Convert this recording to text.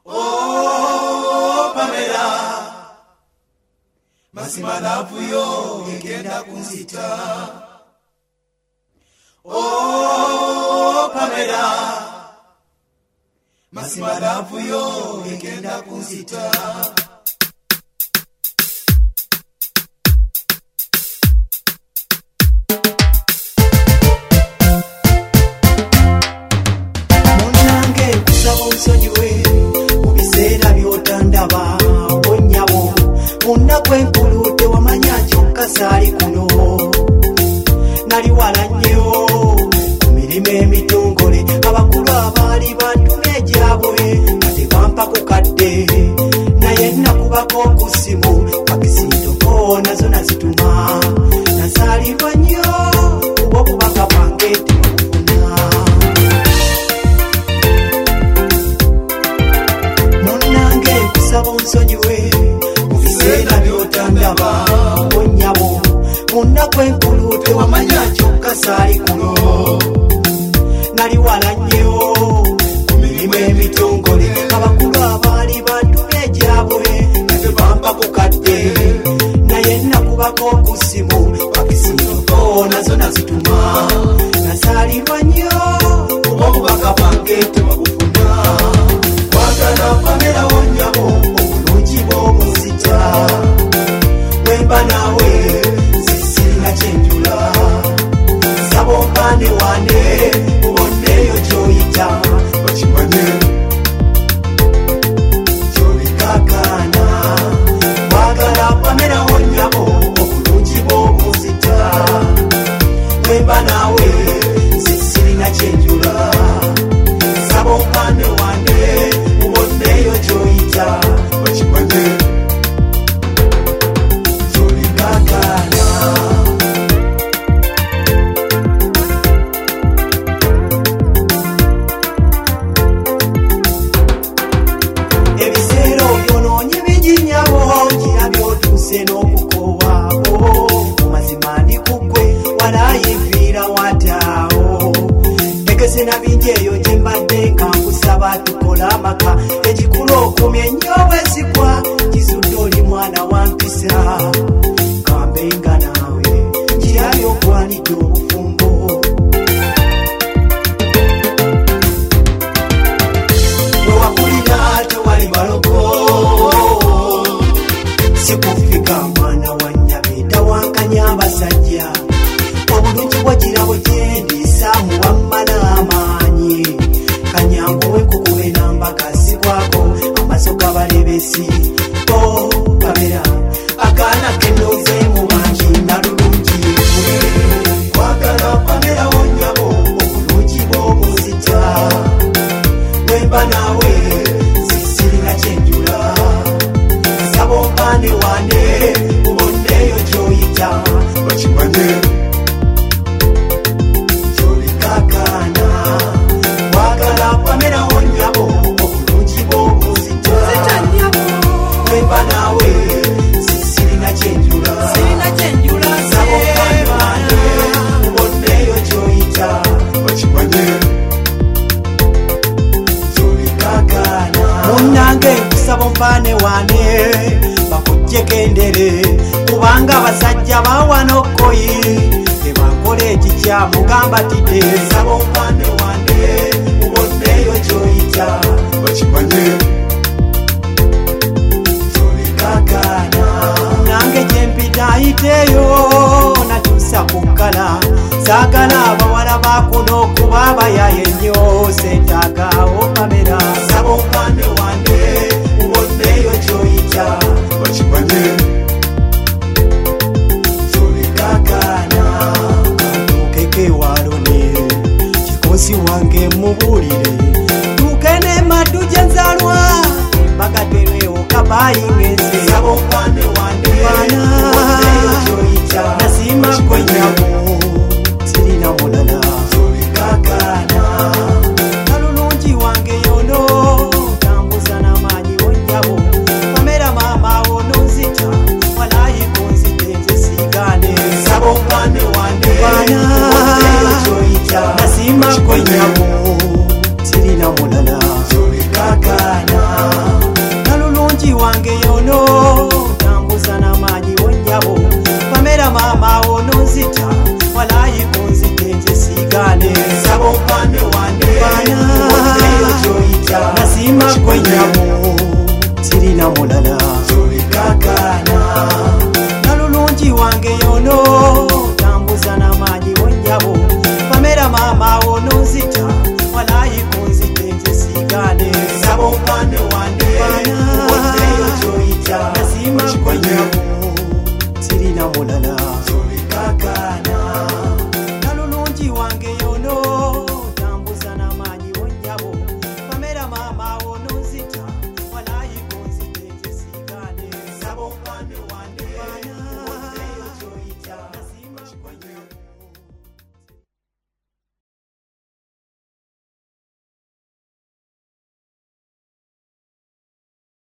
Oh Pamela, mazima love yo egenda kunzita. Oh Pamela, mazima love yo egenda kunzita. Nsonyiwe mubiseera by'otandaba onyabo munaku enkulu tewamanya kyokka saali kuno nali wala nnyo ku mirimu emitongole abakulu abaali bantuma egyabwe nga tebampa ku kadde naye nakubako ku ssimu pakisintoko nazo nazituma nasaalirwa nnyo kuba obubaka bwange tebabufuna. Nsaba onsonyiwe mubiseera by'otandaba onyabo munaku enkulu tewamanya kyokka saali kuno nali wala nnyo ku mirimu emitongole abakulu abaali bantuma egyabwe nga tebampa ku kadde naye nakubako ku ssimu pakisintoko nazo nazituma nasaalirwa nnyo kuba obubaka bwange tebabufuna. Kwagala Pamela onyabo obulungi bw'omuzita wemba nawe sisirina kyenjula saba ompande wane ubonneyo gy'oyita bakimanye gy'obikakana. Kwagala Pamela onyabo obulungi bw'omuzita wemba nawe sisirina kyenjula saba ompande wane ubonneyo gy'oyita bakimanye gy'obikakana. Ebiseera obyonoonye biginyabo ngira by'otuuse n'okukoowaabo mu mazima ndi ku ggwe walaayinviira wataawo tegese na bingi eyo gye mbadde nga nkusaba tukola amaka ekikulu okumya ennyo obwesigwa kizudde oli mwana wa mpisa kambenga naawe ngirabye ogwanidde obufumbo. Bwe wakulira tewali balogo sikufika mwana wa nnyabe tawankanya abasajja obulungi bw'ekirabo kyendisa muwamma n'amaanyi kanyanguwe kukube nambakasi kwako amaso gabalebesi. Oh Pamela akaana kenoze mu bangi nalulungi gwe. Kwagala Pamela onyabo obulungi bw'omuzita wemba nawe sisirina kyenjula saba ompande wane ubonneyo gy'oyita bakimanye gy'obikakana. Kwagala Pamela onyabo obulungi bw'omuzita wemba nawe sisirina kyenjula saba ompande wane ubonneyo gy'oyita bakimanye gy'obikakana. Munnange nkusaba ompaane wane bakuggyeko endere kubanga abasajja bawana okkoyi tebakola ekikyamu gambatidde saba ompaane wane ubonneyo gy'oyita bakimanye gy'obikakana. Nange gye mpita ayiteeyo nakyusa ku kkala saagala abawala bakuno okuba abayaye ennyo seetaagaawo Pamela saba ompande wane ubonneyo gy'oyita bakimanye gy'obikakana. Kantukeko ewalone kikosi omwana